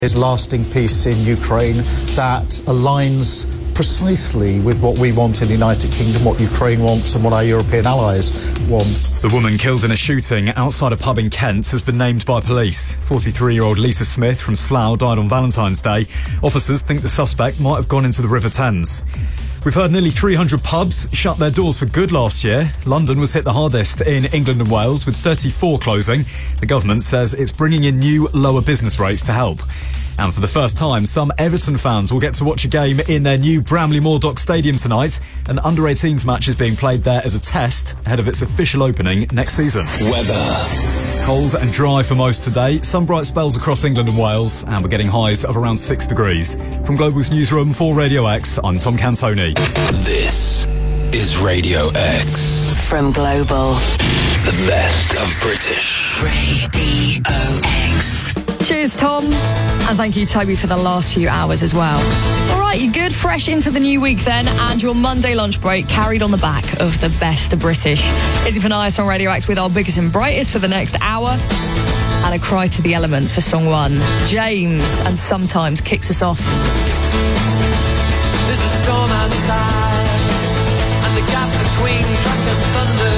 Is lasting peace in Ukraine that aligns precisely with what we want in the United Kingdom, what Ukraine wants and what our European allies want. The woman killed in a shooting outside a pub in Kent has been named by police. 43-year-old Lisa Smith from Slough died on Valentine's Day. Officers think the suspect might have gone into the River Thames. We've heard nearly 300 pubs shut their doors for good last year. London was hit the hardest in England and Wales, with 34 closing. The government says it's bringing in new, lower business rates to help. And for the first time, some Everton fans will get to watch a game in their new Bramley Moore Dock Stadium tonight. An under-18s match is being played there as a test ahead of its official opening next season. Weather. Cold and dry for most today. Some bright spells across England and Wales, and we're getting highs of around 6 degrees. From Global's newsroom for Radio X, I'm Tom Cantoni. This is Radio X. From Global. The best of British Radio X. Cheers, Tom. And thank you, Toby, for the last few hours as well. All right, you good? Fresh into the new week then, and your Monday lunch break carried on the back of the best of British. Izzy Panias on Radio X with our biggest and brightest for the next hour. And a cry to the elements for song 1. James and Sometimes kicks us off. There's a storm outside, and the gap between crack and thunder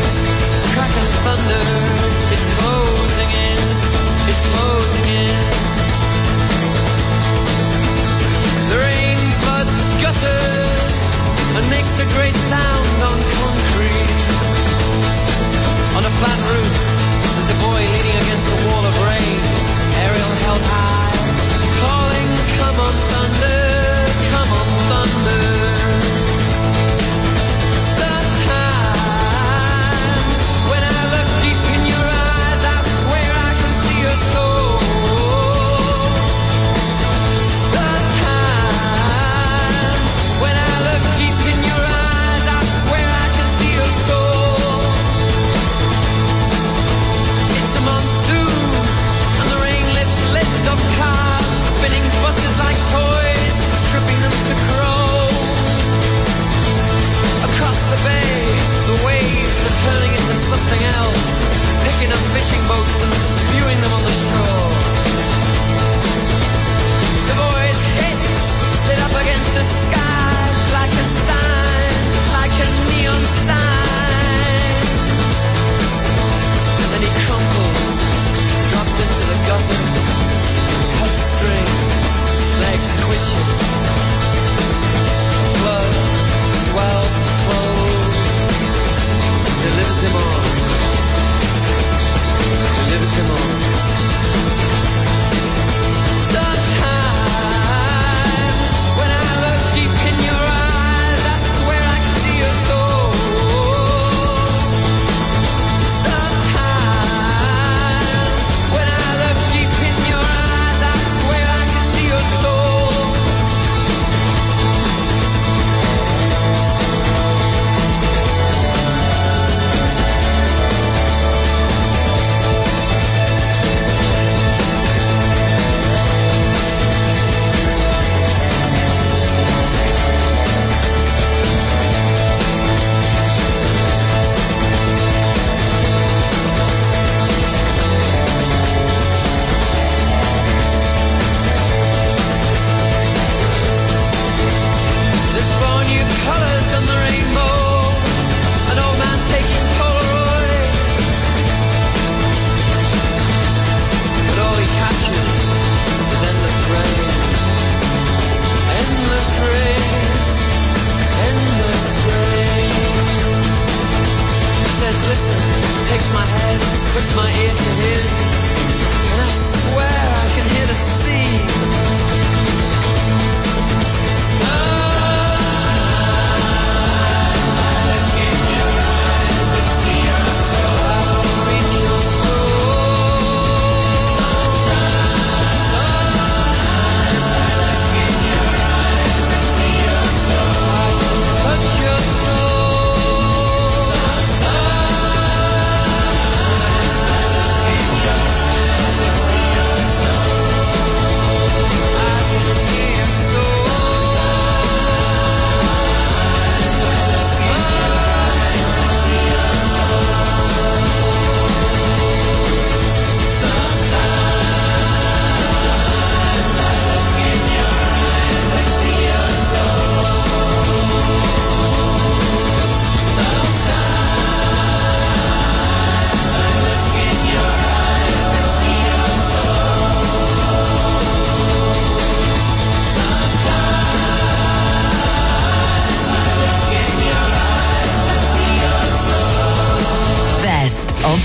is closing in, is closing in. The rain floods gutters and makes a great sound on concrete. On a flat roof, there's a boy leaning against a wall of rain, aerial held high, calling, come on thunder, come on thunder. Sometimes when I look deep in your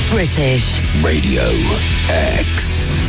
British. Radio X.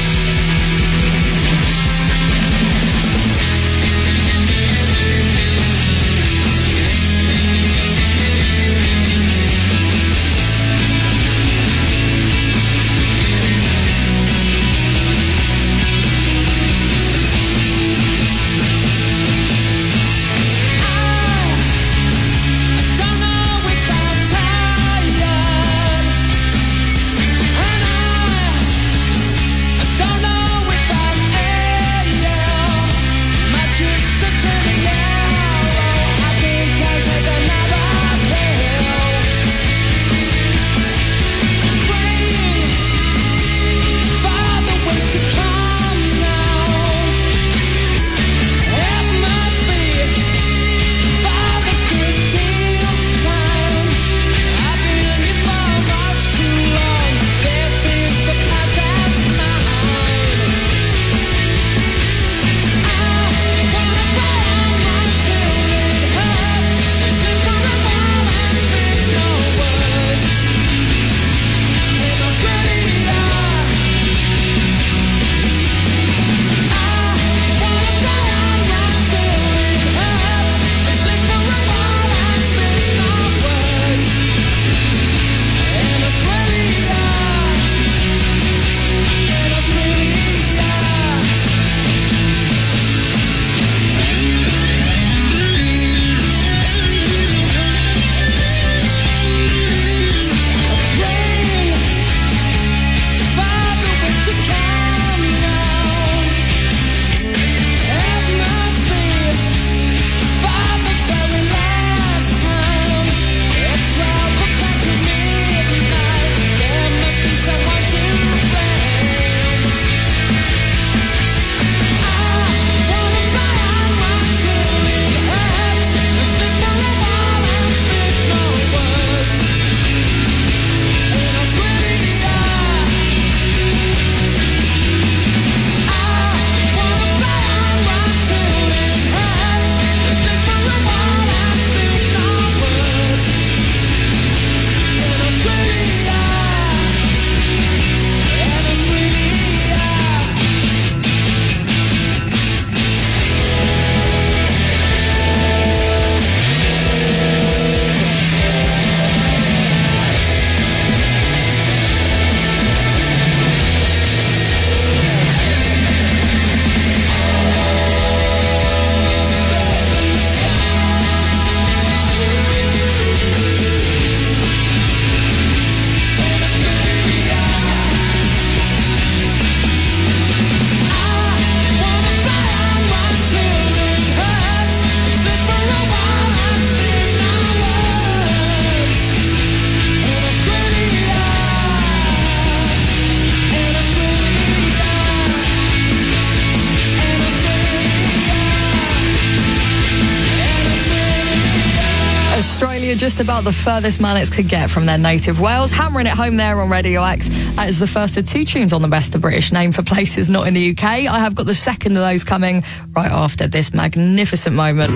Australia, just about the furthest Manics could get from their native Wales, hammering it home there on Radio X. That is the first of two tunes on the Best of British, named for places not in the UK. I have got the second of those coming right after this magnificent moment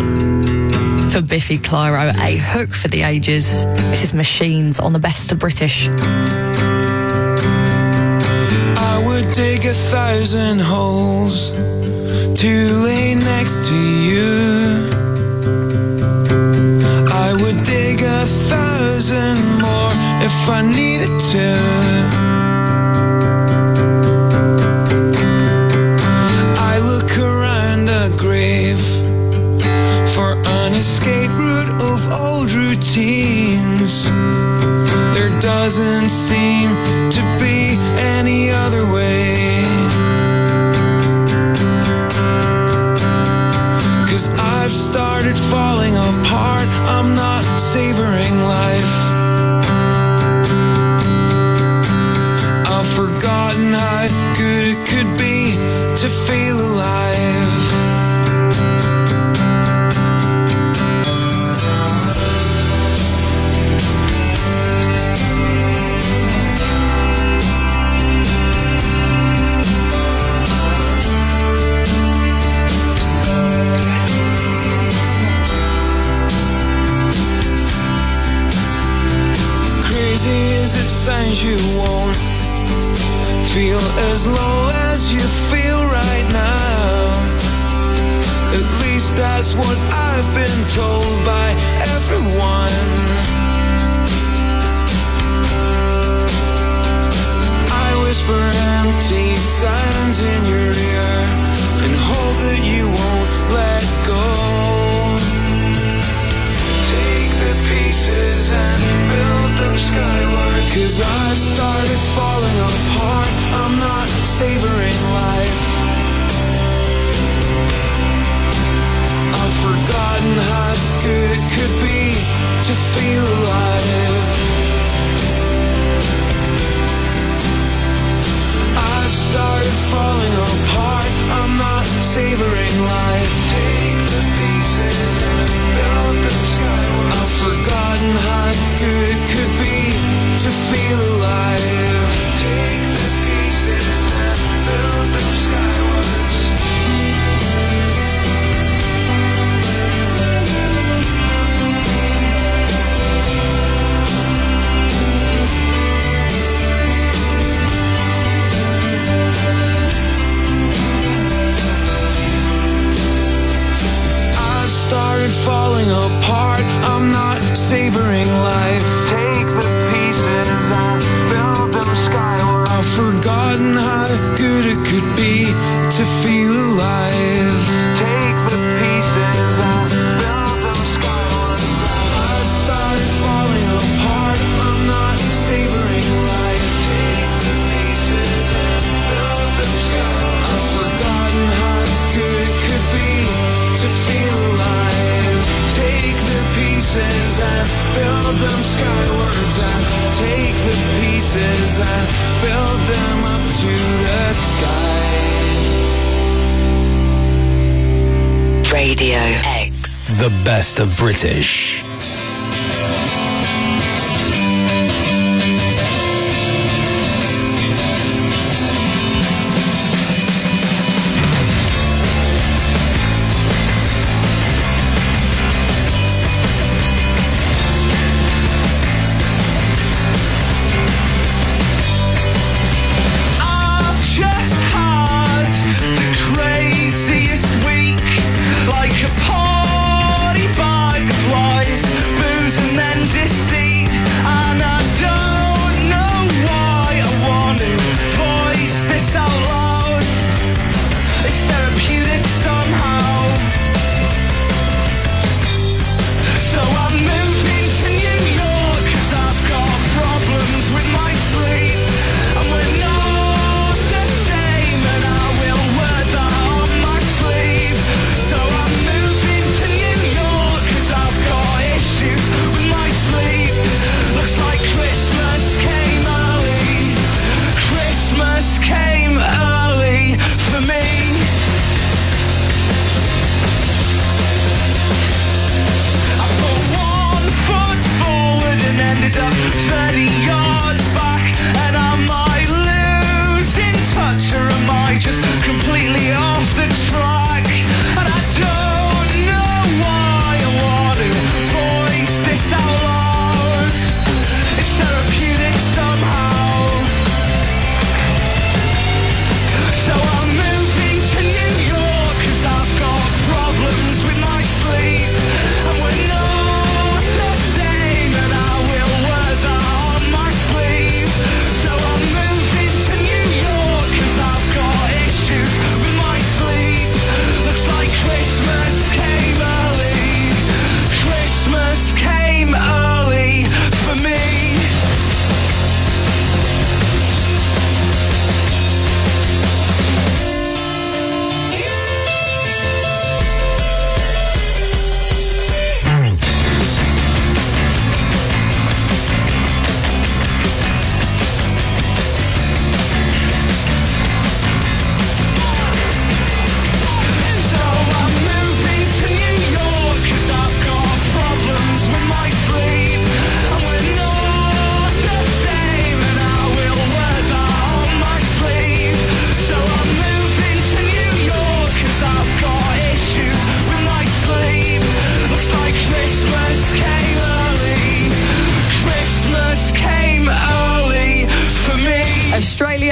for Biffy Clyro, a hook for the ages. This is Machines on the Best of British. I would dig 1,000 holes to lay next to you. I would dig 1,000 more if I needed to. I look around the grave for an escape route of old routines. There doesn't seem to be any other way. 'Cause I've started falling apart. I'm not savoring life. I've forgotten how good it could be to feel alive. Sounds, you least that's what I've been told by everyone. I whisper empty signs in your ear and hope that you won't let go. Take the pieces and build them skyward. 'Cause I've started falling apart. I'm not savoring life. I've forgotten how good it could be to feel alive. I've started falling apart. I'm not savoring life. Take the pieces and build them skyward. I've forgotten how good it could be to feel alive. Take the pieces and build them skywards. I've started falling apart. I'm not savoring life. Take the pieces and build them skyward. I've forgotten how good it could be to feel alive. Take the pieces and build them skyward. I've started falling apart. I'm not savoring life. Take the pieces and build them skyward. I've forgotten how good it could be to feel alive. Take the pieces and build them skywards, and take the pieces and build them up to the sky. Radio X. The best of British. Like a party butterflies, booze and then deceit. And I don't know why I want to voice this out loud. It's therapeutic somehow. So I'm moving to New York 'cause I've got problems with my sleep. And we're not the same, and I will wear that on my sleeve. So I'm moving to New York 'cause I've got issues with my sleep. Looks like Christmas came early. Christmas came early for me.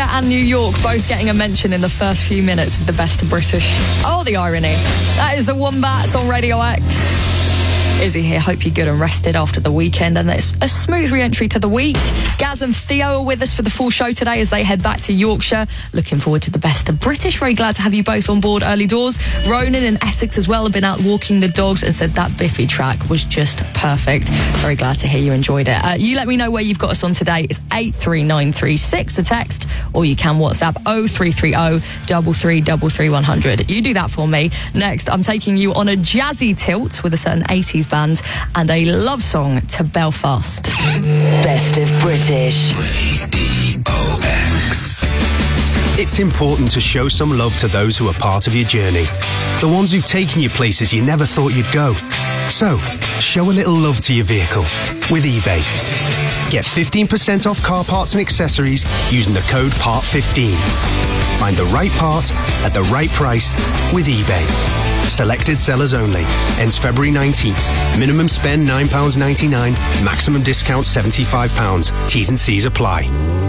California and New York both getting a mention in the first few minutes of the Best of British. Oh, the irony. That is the Wombats on Radio X. Izzy here. Hope you're good and rested after the weekend, and it's a smooth re-entry to the week. Gaz and Theo are with us for the full show today as they head back to Yorkshire. Looking forward to the Best of British. Very glad to have you both on board early doors. Ronan and Essex as well have been out walking the dogs and said that Biffy track was just perfect. Very glad to hear you enjoyed it. You let me know where you've got us on today. It's 83936, the text, or you can WhatsApp 0330 3333 100. You do that for me. Next, I'm taking you on a jazzy tilt with a certain 80s band and a love song to Belfast. Best of British. Radio X. It's important to show some love to those who are part of your journey. The ones who've taken you places you never thought you'd go. So, show a little love to your vehicle with eBay. Get 15% off car parts and accessories using the code PART15. Find the right part at the right price with eBay. Selected sellers only. Ends February 19th. Minimum spend £9.99. Maximum discount £75. T's and C's apply.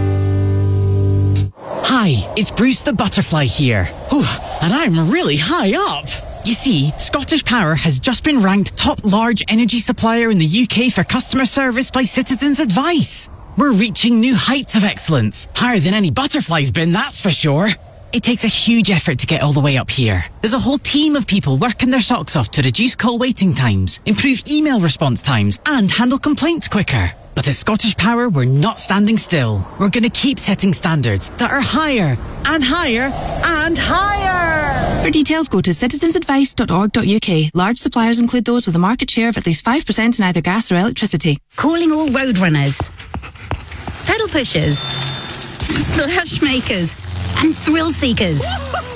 Hi, it's Bruce the Butterfly here. Whew, and I'm really high up. You see, Scottish Power has just been ranked top large energy supplier in the UK for customer service by Citizens Advice. We're reaching new heights of excellence. Higher than any butterfly's been, that's for sure. It takes a huge effort to get all the way up here. There's a whole team of people working their socks off to reduce call waiting times, improve email response times, and handle complaints quicker. But at Scottish Power, we're not standing still. We're going to keep setting standards that are higher and higher and higher. For details, go to citizensadvice.org.uk. Large suppliers include those with a market share of at least 5% in either gas or electricity. Calling all road runners, pedal pushers, splash makers, and thrill seekers.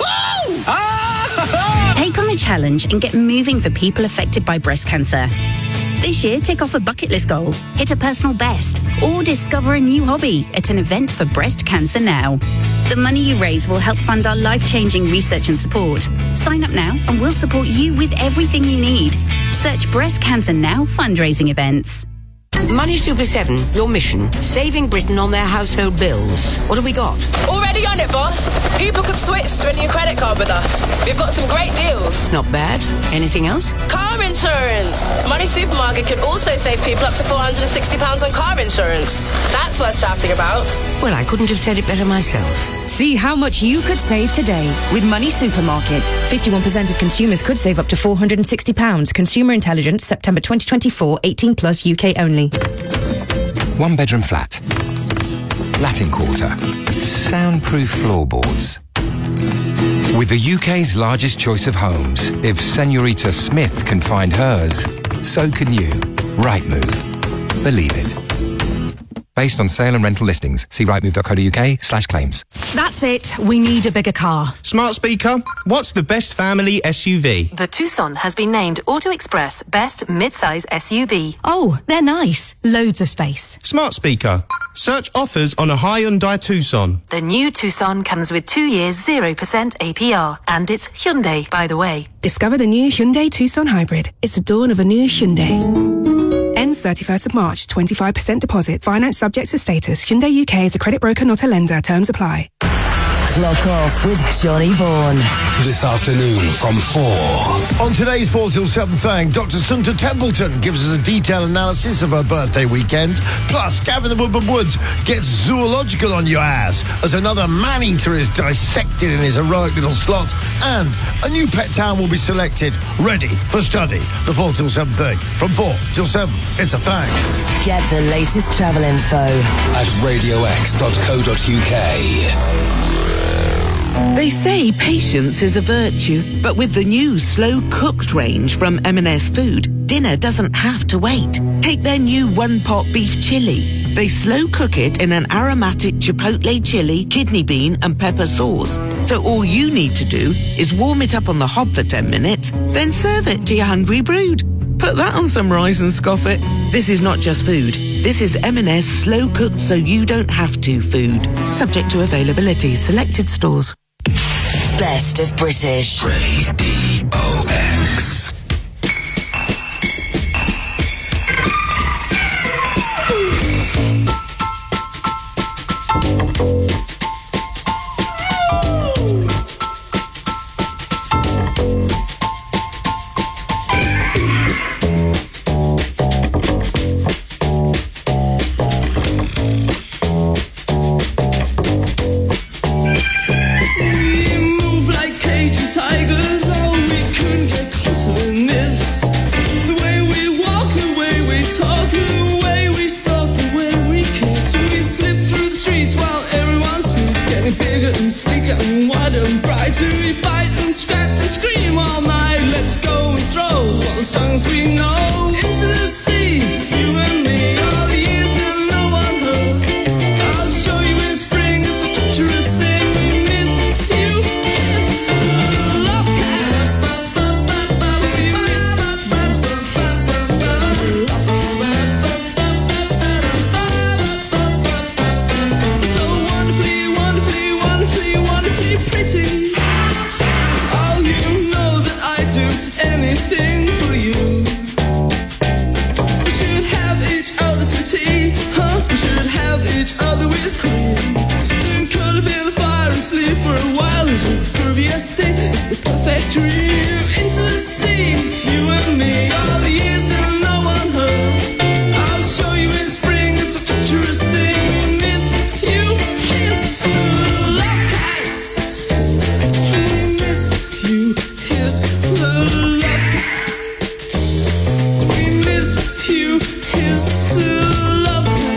Take on the challenge and get moving for people affected by breast cancer. This year, tick off a bucket list goal, hit a personal best, or discover a new hobby at an event for Breast Cancer Now. The money you raise will help fund our life-changing research and support. Sign up now and we'll support you with everything you need. Search Breast Cancer Now fundraising events. Money Super 7, your mission, saving Britain on their household bills. What have we got? Already on it, boss. People could switch to a new credit card with us. We've got some great deals. Not bad. Anything else? Car insurance. Money Supermarket could also save people up to £460 on car insurance. That's worth shouting about. Well, I couldn't have said it better myself. See how much you could save today with Money Supermarket. 51% of consumers could save up to £460. Consumer Intelligence, September 2024, 18 plus UK only. 1 bedroom flat. Latin Quarter. Soundproof floorboards. With the UK's largest choice of homes, if Senorita Smith can find hers, so can you. Rightmove. Believe it. Based on sale and rental listings. See rightmove.co.uk/claims. That's it. We need a bigger car. Smart speaker, what's the best family SUV? The Tucson has been named Auto Express Best Midsize SUV. Oh, they're nice. Loads of space. Smart speaker, search offers on a Hyundai Tucson. The new Tucson comes with 2 years 0% APR. And it's Hyundai, by the way. Discover the new Hyundai Tucson Hybrid. It's the dawn of a new Hyundai. Ends 31st of March, 25% deposit. Finance subject to status. Hyundai UK is a credit broker, not a lender. Terms apply. Clock off with Johnny Vaughan. This afternoon from 4. On today's 4 till 7 thing, Dr. Sunta Templeton gives us a detailed analysis of her birthday weekend. Plus, Gavin the Woodman Woods gets zoological on your ass as another man-eater is dissected in his heroic little slot. And a new pet town will be selected, ready for study. The 4 till 7 thing. From 4 till 7, it's a thing. Get the latest travel info at radiox.co.uk. They say patience is a virtue, but with the new slow-cooked range from M&S Food, dinner doesn't have to wait. Take their new one-pot beef chili. They slow-cook it in an aromatic chipotle chili, kidney bean and pepper sauce. So all you need to do is warm it up on the hob for 10 minutes, then serve it to your hungry brood. Put that on some rice and scoff it. This is not just food. This is M&S slow-cooked so you don't have to food. Subject to availability. Selected stores. Best of British. Radio X. songs we know. Into the sea, you and me, all the years that no one heard. I'll show you in spring, it's a treacherous thing. We miss you, yes. Love cats. We miss love cats. So wonderfully, wonderfully, wonderfully, wonderfully pretty. Oh, you know that I do anything for you. We should have each other to tea, huh? We should have each other with cream. Then curl up in the fire and sleep for a while. It's the grooviest thing, it's the perfect dream. Into the sea, you and me, all the years that no one heard. I'll show you in spring, it's a treacherous thing. We miss you, kiss, love cats. We miss you, kiss, the love cats. We miss you, kiss, the love cats.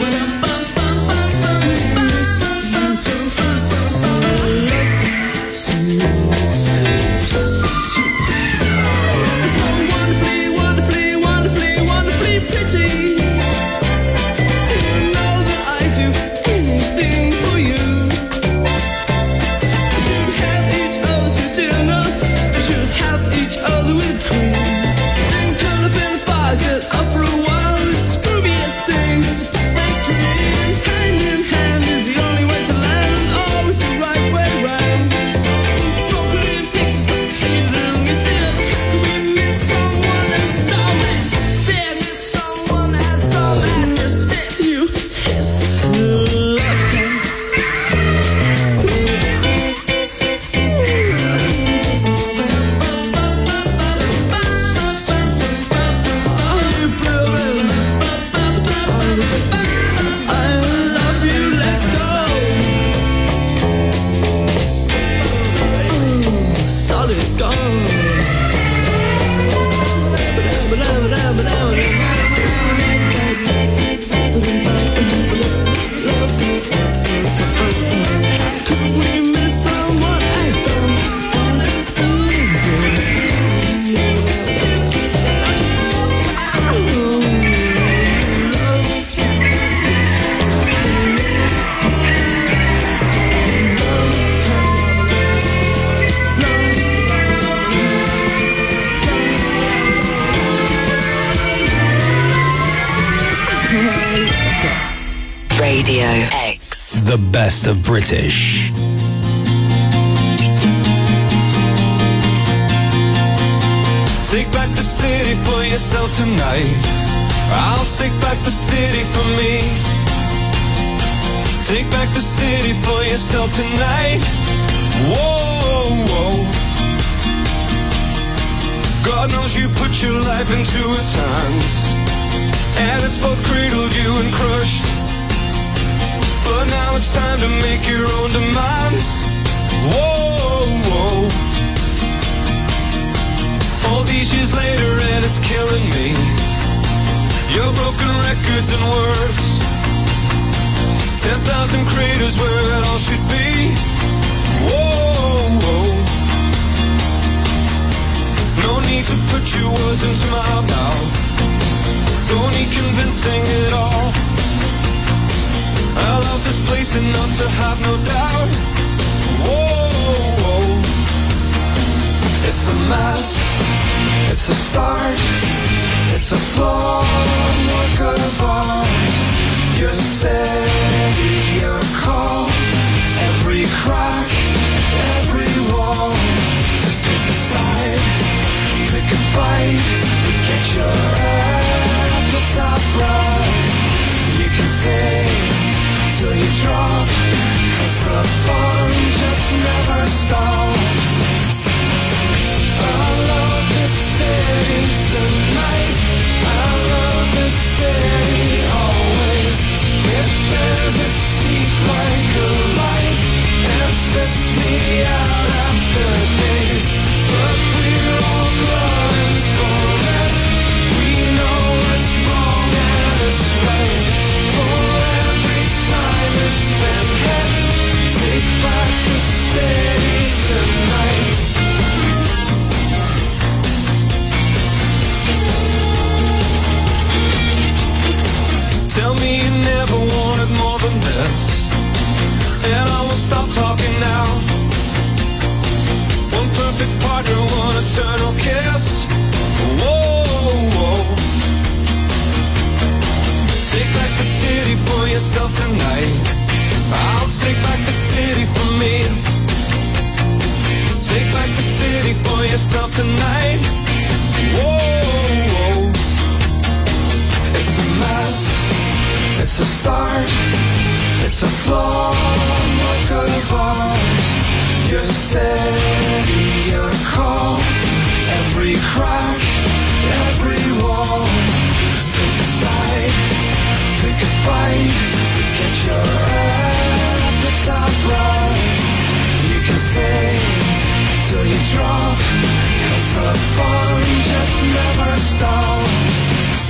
So wonderfully, wonderfully, wonderfully, wonderfully pretty. You know that I do anything for you. We should have each other to dinner. We should have each other with cream. Then curl up in the fire, get up for a while. It's the grooviest thing, it's a perfect dream. Hand in hand is the only way to land, and always the right way round. Broken in pieces like heathen missiles. We miss someone as dumb as this. Someone as dumb as this. You kiss love cats. I love you, let's go. Solid gold. Could we miss someone as dumb as Radio X. The best of British. Take back the city for yourself tonight. I'll take back the city for me. Take back the city for yourself tonight. Whoa, whoa. God knows you put your life into its hands, and it's both cradled you and crushed. But now it's time to make your own demands. Whoa, whoa. All these years later and it's killing me. Your broken records and words. 10,000 craters where it all should be. Whoa, whoa. No need to put your words into my mouth. Don't need convincing at all. I love this place enough to have no doubt. Whoa, whoa. It's a mess. It's a start. It's a flawed work of art. Your city, your call. Every crack, every wall. Pick a side, pick a fight. Get your appetite right. You can sing till you drop, 'cause the fun just never stops. I love this city tonight. I love this city always. It bares its teeth like a light and spits me out after eternal kiss. Whoa, whoa. Take back the city for yourself tonight. I'll take back the city for me. Take back the city for yourself tonight. Whoa, whoa. It's a mess, it's a start, it's a flaw, like a heart. Your city, your call, every crack, every wall. Pick a side, pick a fight, get your appetite right. You can sing till you drop, 'cause the fun just never stops.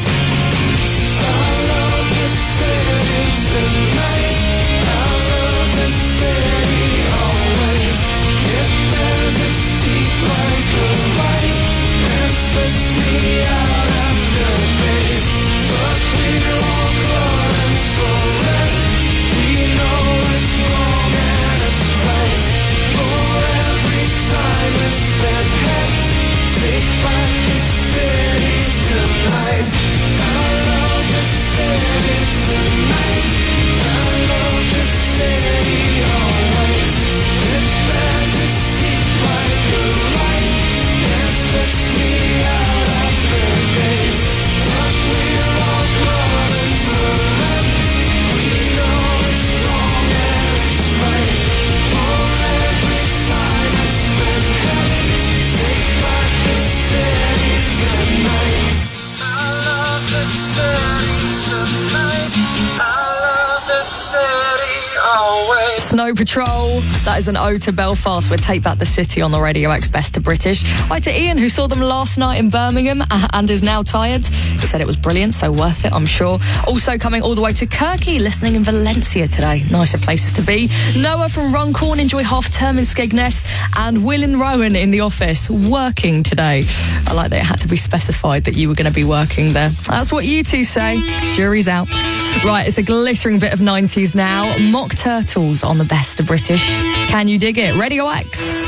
I love this city tonight. I love this city always. It bears its teeth like a light and spits me out after days. But we're all clients for it. We know it's wrong and it's right. For every time it's been hit, take back the city tonight. I love the city tonight. I love the city always. It bears its teeth like a light and spits me out after days. But we're all brothers for it. We know it's wrong and it's right. For every time it's been hit, take back the city tonight. I love the city tonight. I love the city always. Snow Patrol, that is an ode to Belfast with Take Back the City on the Radio X Best of British. Hi to Ian, who saw them last night in Birmingham and is now tired. He said it was brilliant, so worth it, I'm sure. Also coming all the way to Kirky, listening in Valencia today. Nicer places to be. Noah from Runcorn, enjoy half term in Skegness. And Will and Rowan in the office, working today. I like that it had to be specified that you were going to be working there. That's what you two say. Jury's out. Right, it's a glittering bit of 90s now. Mock Turtles on the Best of British. Can you dig it? Radio X.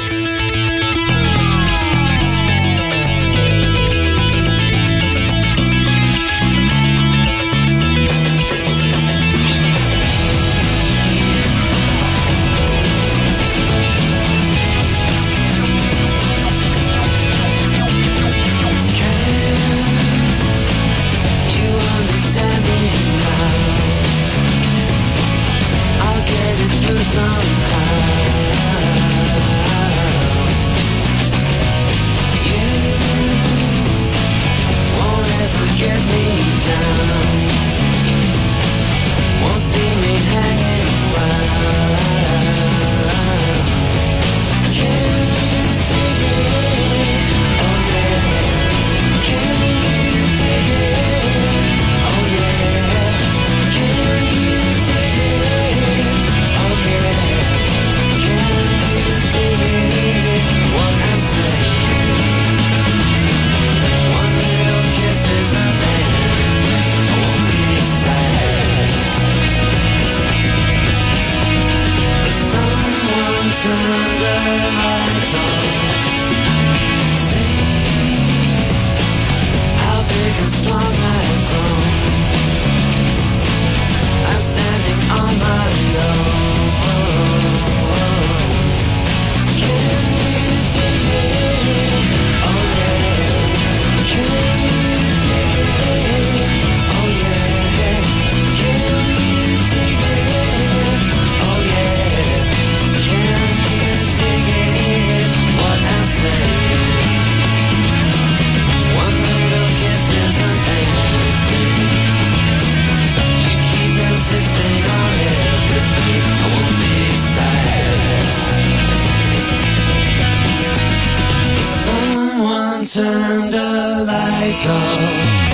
turned the lights off.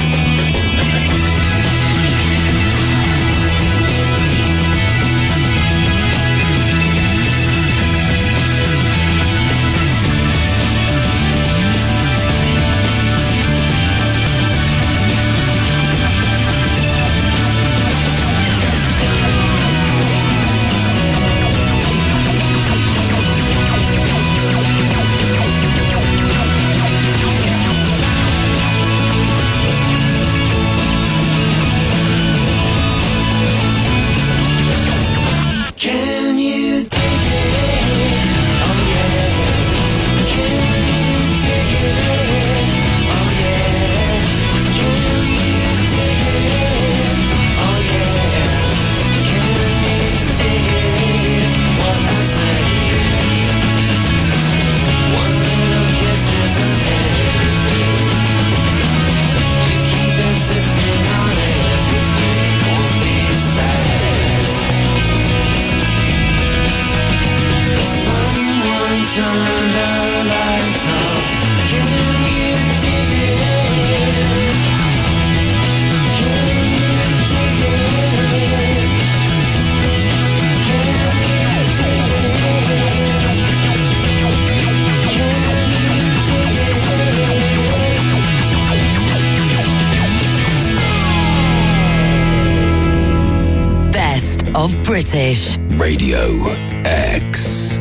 British. Radio X.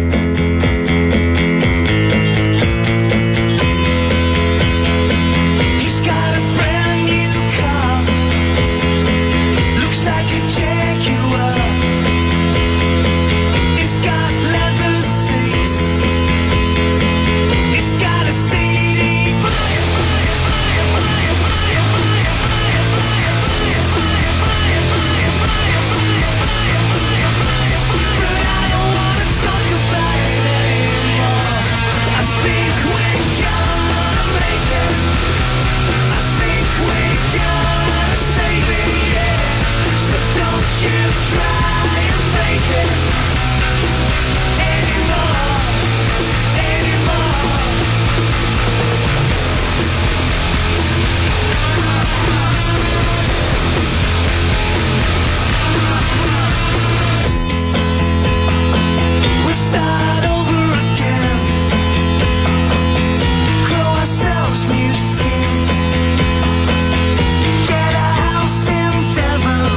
He's got a brand new car. Looks like a Jaguar. It's got leather seats. It's got a CD player. But I don't wanna talk about it anymore. I think we're gonna make it. I think we're gonna save it, yeah. So don't you try and fake it anymore, anymore. We'll start over again. Grow ourselves new skin. Get a house in Devon.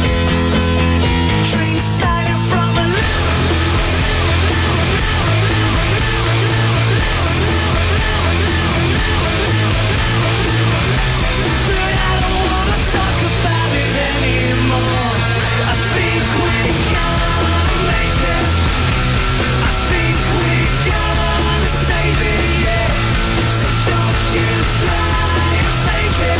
Drink cider from a But I don't wanna talk about it anymore. I think we're gonna make it. I think we're gonna save it, yeah. So don't you try and fake it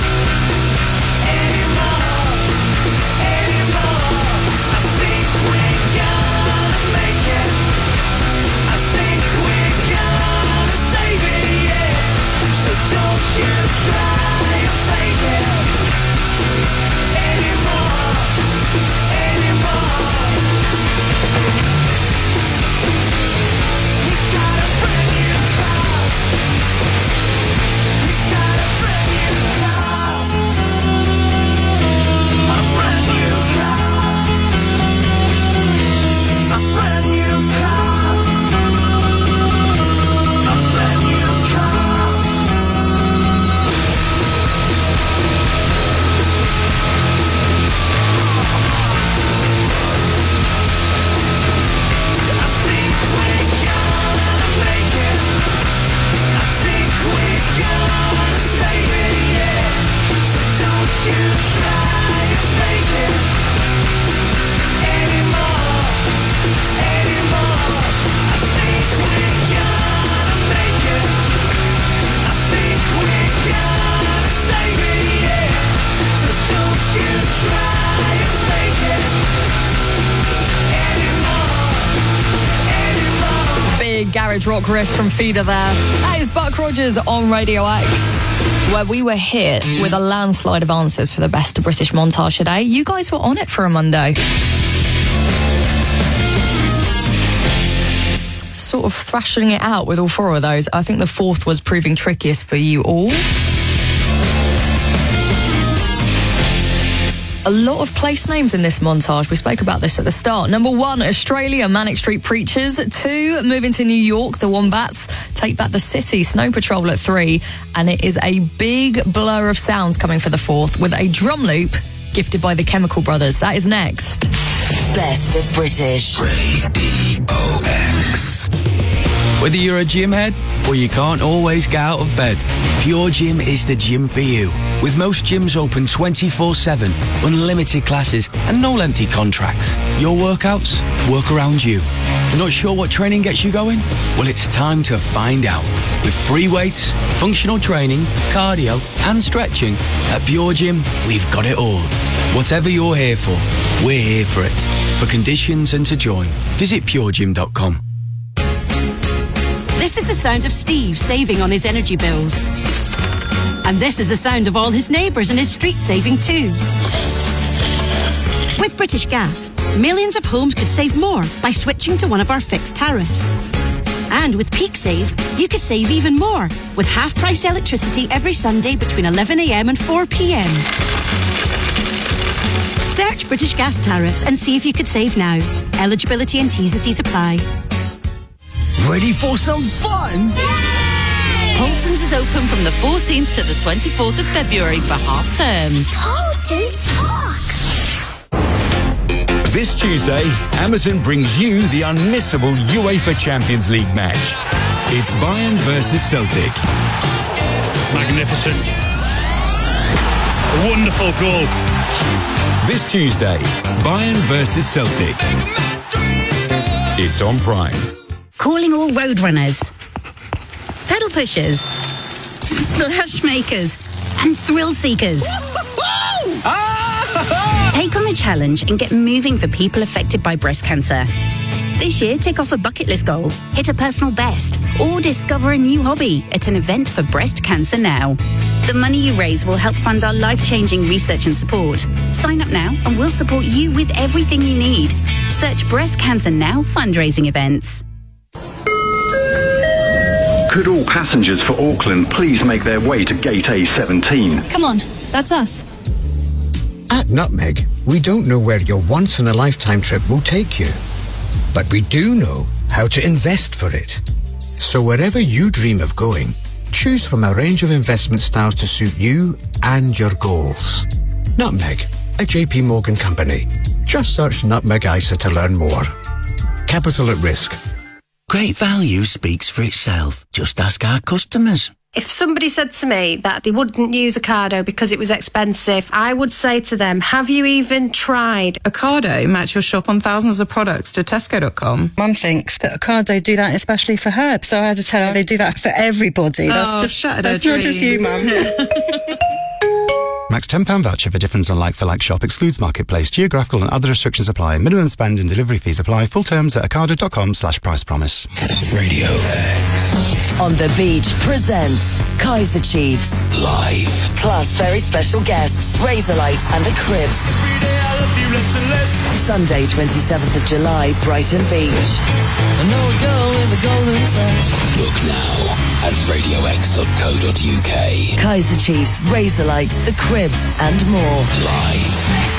anymore, anymore. I think we're gonna make it. I think we're gonna save it, yeah. So don't you try and fake it anymore, anymore. He's got a brand new car. He's got a brand new car. A brand new car. A brand new car. A brand new car. I think we're gonna make it. I think we're gonna save it, yeah. So don't you try and fake it anymore, anymore. I think we're gonna make it. I think we're gonna save it, yeah. So don't you try and fake it anymore, anymore. Big garage rock riff from Feeder there. That is Buck Rogers on Radio X, where we were hit with a landslide of answers for the Best of British montage today. You guys were on it for a Monday. Sort of thrashing it out with all four of those. I think the fourth was proving trickiest for you all. A lot of place names in this montage. We spoke about this at the start. Number 1, Australia, Manic Street Preachers. 2, moving to New York, the Wombats. Take Back the City, Snow Patrol at 3. And it is a big blur of sounds coming for the 4th with a drum loop gifted by the Chemical Brothers. That is next. Best of British. Radio X. Whether you're a gym head or you can't always get out of bed, Pure Gym is the gym for you. With most gyms open 24/7, unlimited classes and no lengthy contracts. Your workouts work around you. Not sure what training gets you going? Well, it's time to find out. With free weights, functional training, cardio and stretching, at Pure Gym, we've got it all. Whatever you're here for, we're here for it. For conditions and to join, visit puregym.com. This is the sound of Steve saving on his energy bills. And this is the sound of all his neighbours and his street saving too. With British Gas, millions of homes could save more by switching to one of our fixed tariffs. And with Peak Save, you could save even more with half-price electricity every Sunday between 11 a.m. and 4 p.m. Search British Gas tariffs and see if you could save now. Eligibility and T's and C's apply. Ready for some fun? Holton's is open from the 14th to the 24th of February for half term. Holton's Park. This Tuesday, Amazon brings you the unmissable UEFA Champions League match. It's Bayern versus Celtic. Magnificent. A wonderful goal. This Tuesday, Bayern versus Celtic. It's on Prime. Calling all road runners, pedal pushers, splash makers, and thrill seekers. Take on the challenge and get moving for people affected by breast cancer. This year, take off a bucket list goal, hit a personal best, or discover a new hobby at an event for Breast Cancer Now. The money you raise will help fund our life-changing research and support. Sign up now and we'll support you with everything you need. Search Breast Cancer Now fundraising events. Could all passengers for Auckland please make their way to Gate A17? Come on, that's us. At Nutmeg, we don't know where your once-in-a-lifetime trip will take you, but we do know how to invest for it. So wherever you dream of going, choose from a range of investment styles to suit you and your goals. Nutmeg, a JP Morgan company. Just search Nutmeg ISA to learn more. Capital at risk. Great value speaks for itself. Just ask our customers. If somebody said to me that they wouldn't use Ocado because it was expensive, I would say to them, have you even tried? Ocado match your shop on thousands of products to Tesco.com. Mum thinks that Ocado do that especially for her, so I had to tell her they do that for everybody. That's not just you, Mum. Max £10 voucher for difference on like-for-like shop. Excludes marketplace. Geographical and other restrictions apply. Minimum spend and delivery fees apply. Full terms at ocado.com/price promise. Radio X. On the Beach presents Kaiser Chiefs. Live. Plus very special guests, Razorlight and The Cribs. Sunday, 27th of July, Brighton Beach. Book now at radiox.co.uk. Kaiser Chiefs, Razorlight, The Cribs and more. Live.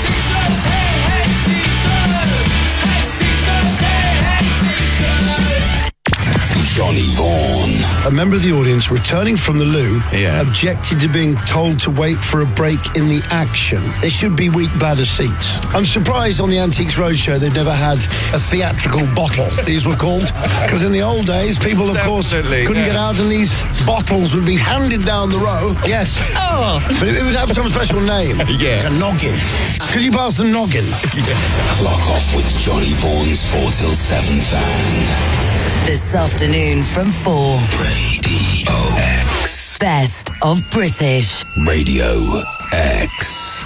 Johnny Vaughan. A member of the audience returning from the loo objected to being told to wait for a break in the action. There should be weak bladder seats. I'm surprised on the Antiques Roadshow they've never had a theatrical bottle, these were called. Because in the old days, people, of course, couldn't get out and these bottles would be handed down the row. Yes. Oh. But it would have some special name. Yeah. Like a noggin. Could you pass the noggin? Clock off with Johnny Vaughan's 4 till 7 thang. This afternoon from 4. Radio X. Best of British. Radio X.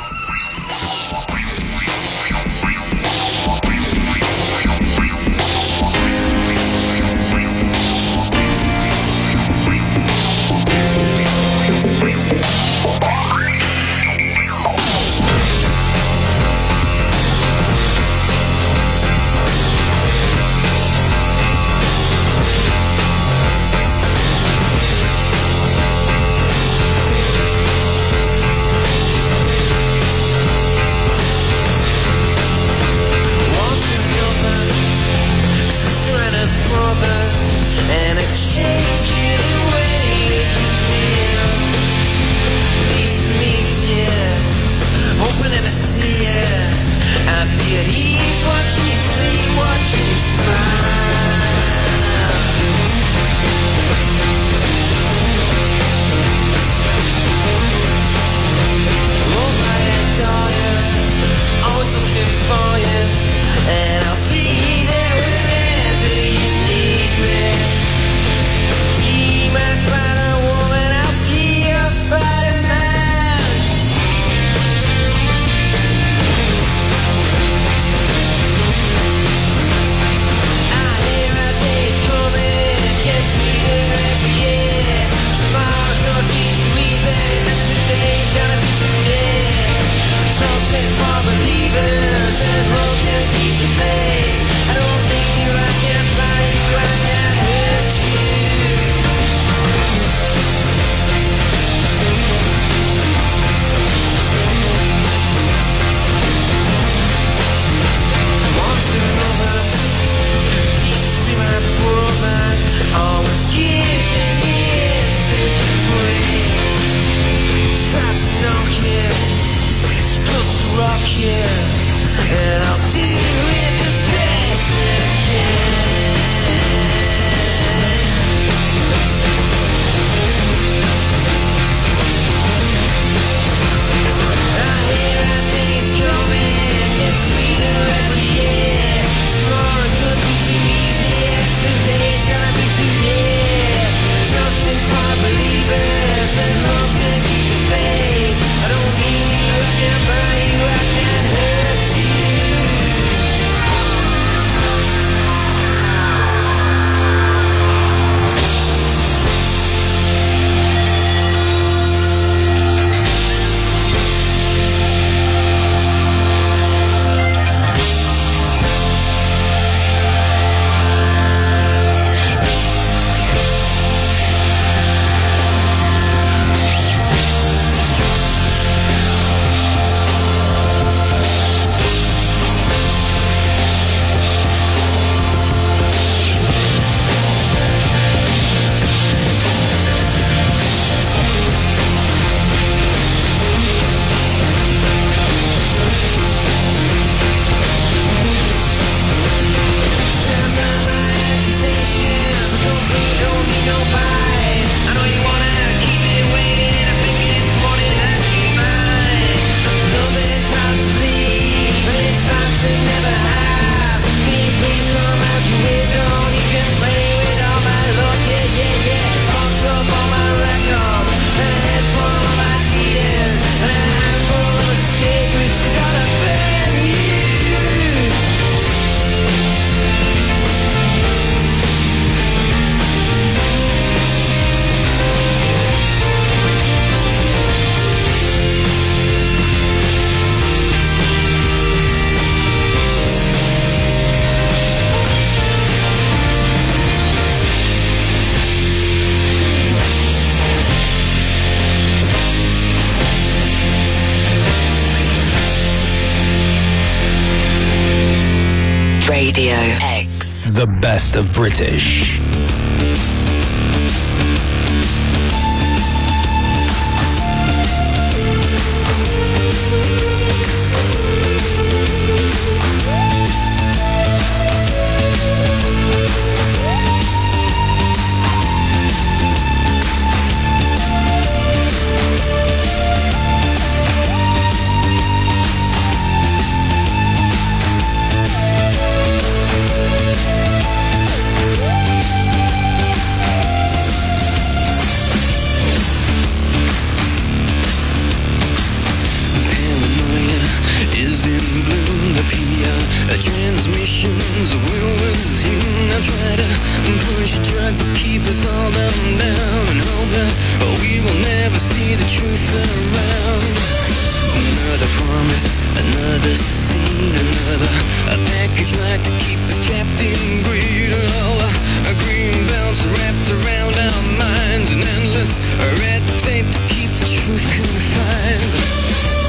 Radio X. The best of British. Transmissions will resume. I try to push, try to keep us all down and hope that we will never see the truth around. Another promise, another scene, another package like to keep us trapped in greed. All the green belts wrapped around our minds, and endless red tape to keep the truth confined.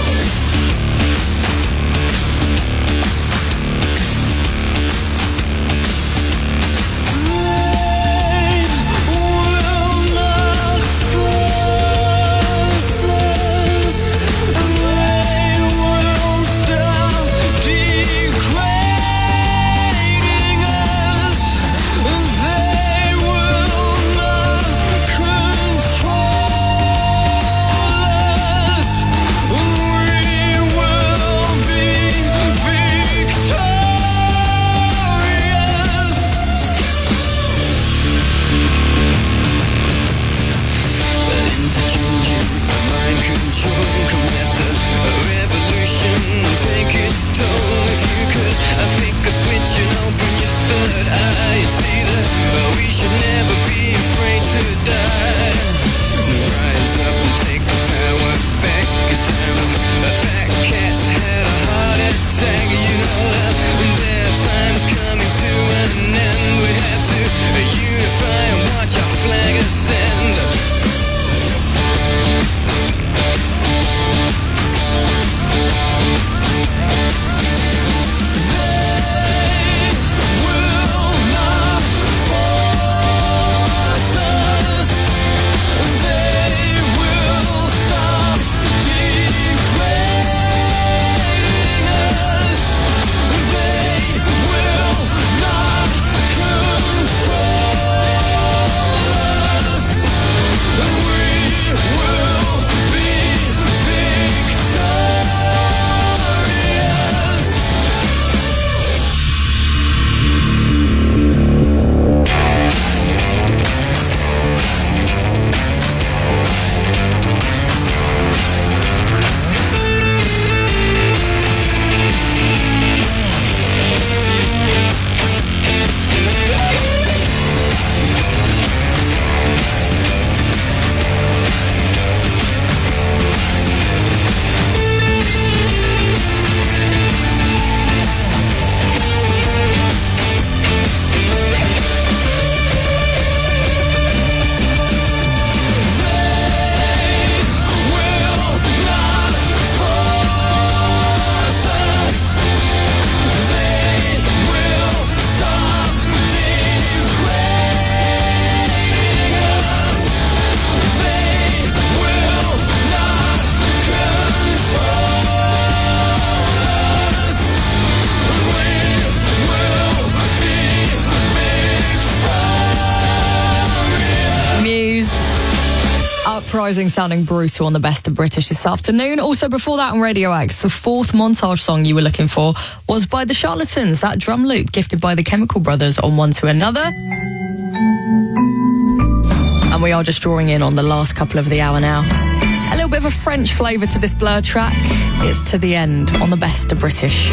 Uprising sounding brutal on the best of British this afternoon. Also before that on Radio X, the fourth montage song you were looking for was by The Charlatans, that drum loop gifted by the Chemical Brothers on One to Another. And we are just drawing in on the last couple of the hour now. A little bit of a French flavour to this Blur track. It's To the End on the best of British.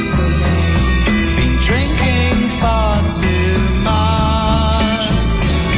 Been drinking far too much.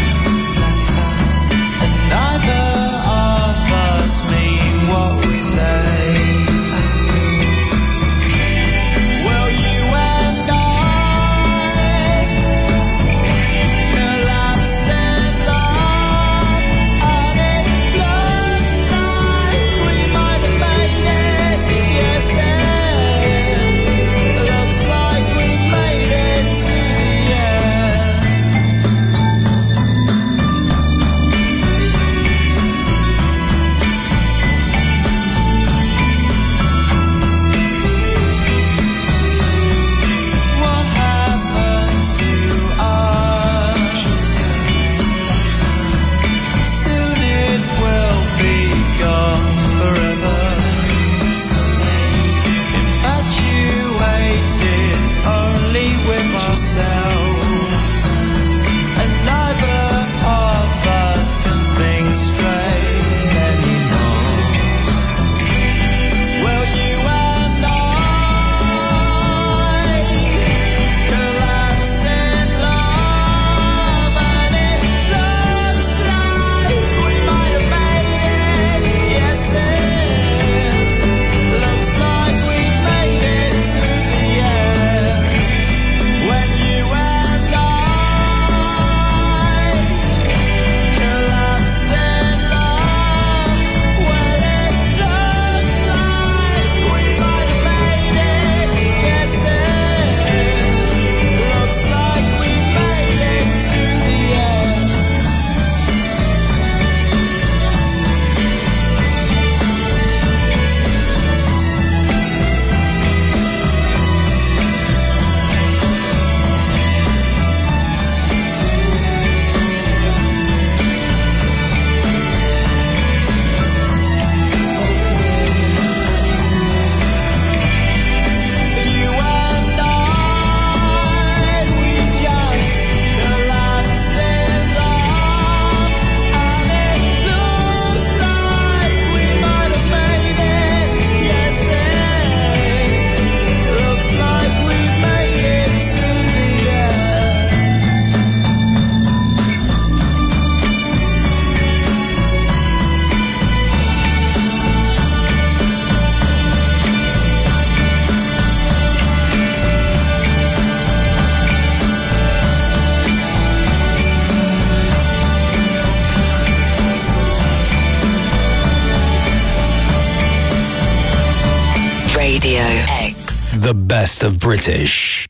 Radio X. The best of British.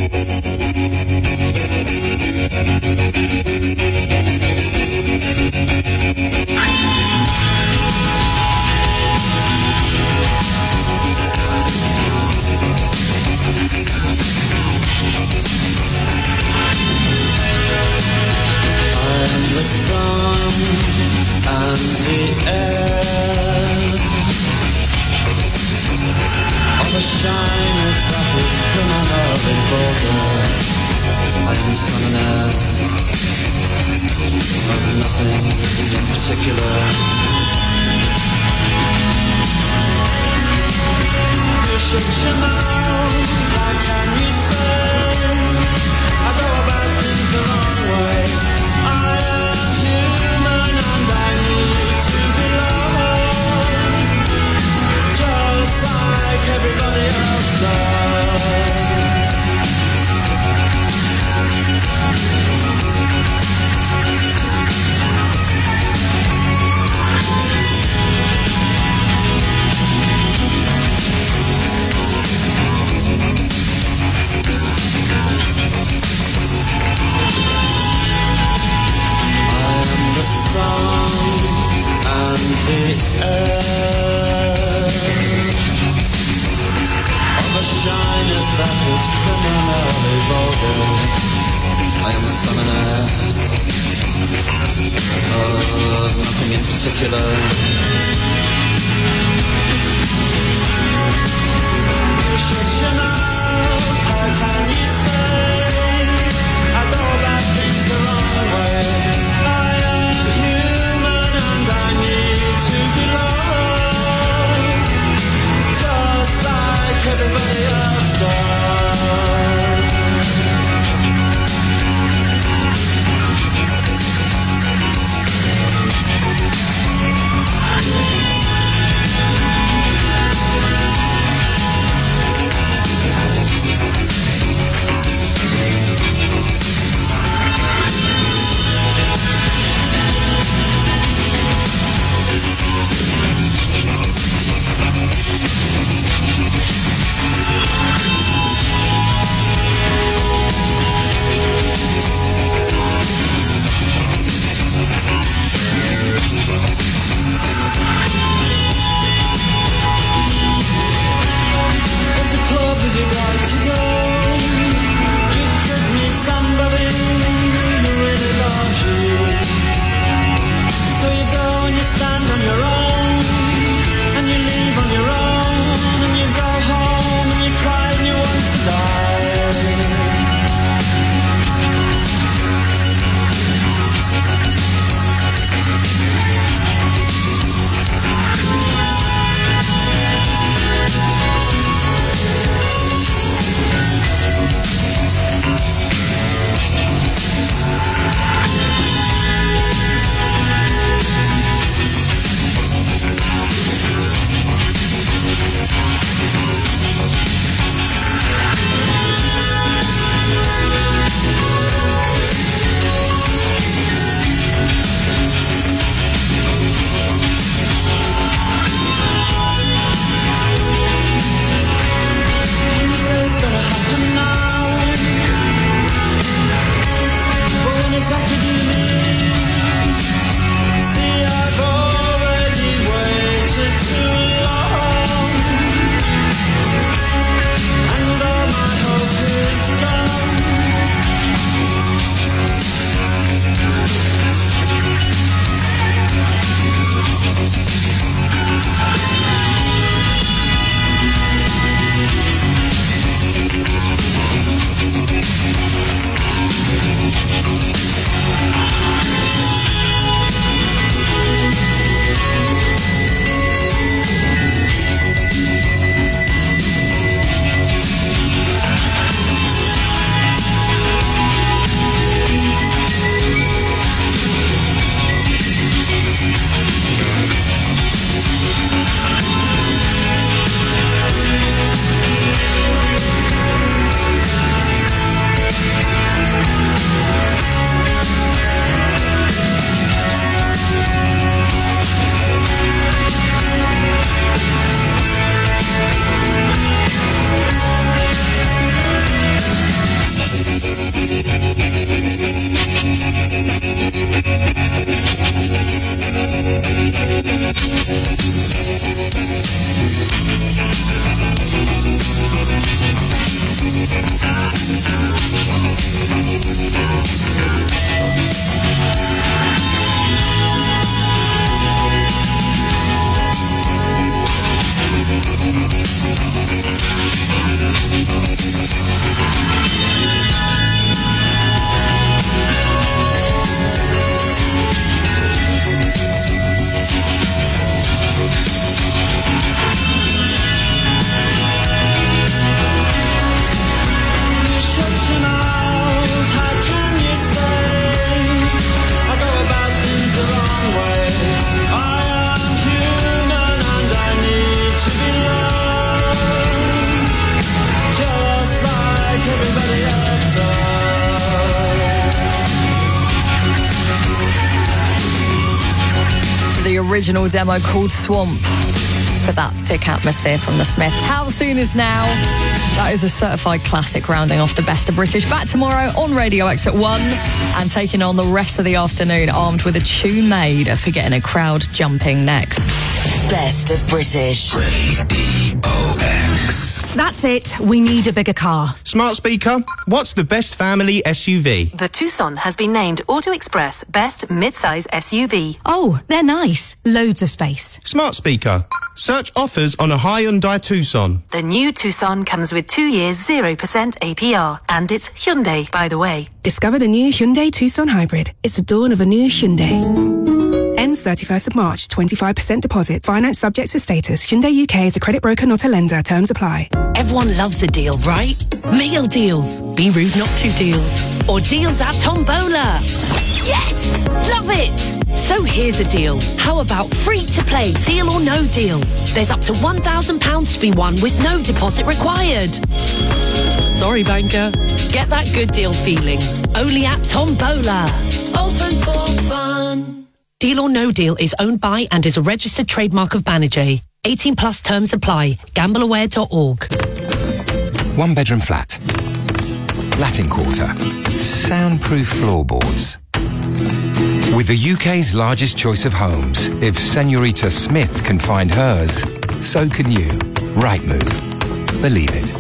I'm the sun and the air of a shyness that is criminally vulgar. I am the sun and air of nothing in particular. You shut your mouth, how can you say I go about things the wrong way? I am human and I need to belong, just like everybody else does. The sun and the air of a shyness that is criminally vulgar. I am the sun and air of nothing in particular. You shut your mouth, how can you say I go about things the wrong way? To belong, just like everybody else does. original demo called Swamp. But that thick atmosphere from the Smiths. How Soon Is Now. That is a certified classic, rounding off the Best of British. Back tomorrow on Radio X at 1 and taking on the rest of the afternoon armed with a tune made for getting a crowd jumping next. Best of British. Radio X. That's it. We need a bigger car. Smart speaker, what's the best family SUV? The Tucson has been named Auto Express Best Midsize SUV. Oh, they're nice. Loads of space. Smart speaker, search offers on a Hyundai Tucson. The new Tucson comes with 2 years 0% APR. And it's Hyundai, by the way. Discover the new Hyundai Tucson Hybrid. It's the dawn of a new Hyundai. Ends 31st of March, 25% deposit. Finance subject to status. Hyundai UK is a credit broker, not a lender. Terms apply. Everyone loves a deal, right? Meal deals. Be rude not to deals. Or deals at Tombola. Yes! Love it! So here's a deal. How about free to play, deal or no deal? There's up to £1,000 to be won with no deposit required. Sorry, banker. Get that good deal feeling. Only at Tombola. Open for fun. Deal or No Deal is owned by and is a registered trademark of Banijay. 18 plus terms apply. Gambleaware.org. One bedroom flat. Latin Quarter. Soundproof floorboards. With the UK's largest choice of homes, if Senorita Smith can find hers, so can you. Rightmove. Believe it.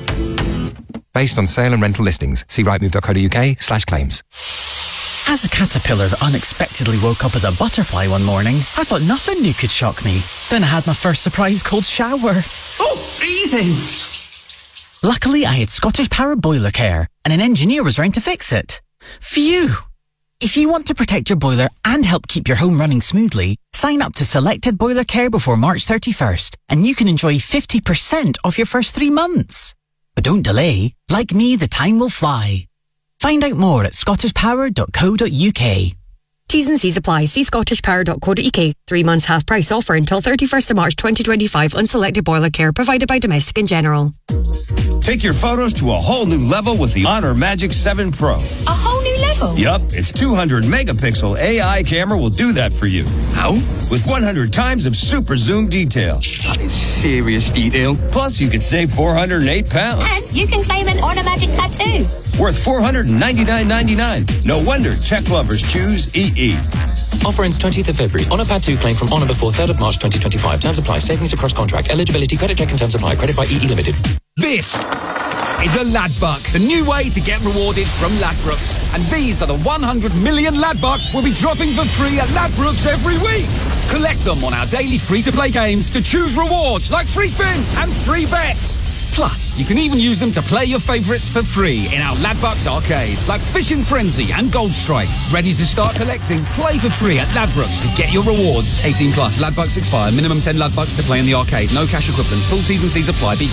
Based on sale and rental listings. See rightmove.co.uk/claims. As a caterpillar that unexpectedly woke up as a butterfly one morning, I thought nothing new could shock me. Then I had my first surprise cold shower. Oh, freezing! Luckily, I had Scottish Power Boiler Care, and an engineer was round to fix it. Phew! If you want to protect your boiler and help keep your home running smoothly, sign up to Selected Boiler Care before March 31st, and you can enjoy 50% off your first 3 months. But don't delay. Like me, the time will fly. Find out more at scottishpower.co.uk. T's and C's apply. See scottishpower.co.uk. 3 months half price offer until 31st of March 2025 on selected boiler care provided by Domestic and General. Take your photos to a whole new level with the Honor Magic 7 Pro. A whole new level? Yup, its 200 megapixel AI camera will do that for you. How? With 100 times of super zoom detail. That is serious detail. Plus, you can save £408. And you can claim an Honor Magic tattoo. Worth $499.99. No wonder tech lovers choose EE. Offer ends 20th of February. Honor Pad 2 claim from Honor before 3rd of March 2025. Terms apply. Savings across contract. Eligibility, credit check and terms apply. Credit by EE Limited. This is a Ladbuck, the new way to get rewarded from Ladbrokes. And these are the 100 million Ladbucks we'll be dropping for free at Ladbrokes every week. Collect them on our daily free-to-play games to choose rewards like free spins and free bets. Plus, you can even use them to play your favourites for free in our Ladbucks arcade, like Fishing Frenzy and Gold Strike. Ready to start collecting? Play for free at Ladbrokes to get your rewards. 18 plus. Ladbucks expire. Minimum 10 Ladbucks to play in the arcade. No cash equivalent. Full T's and C's apply.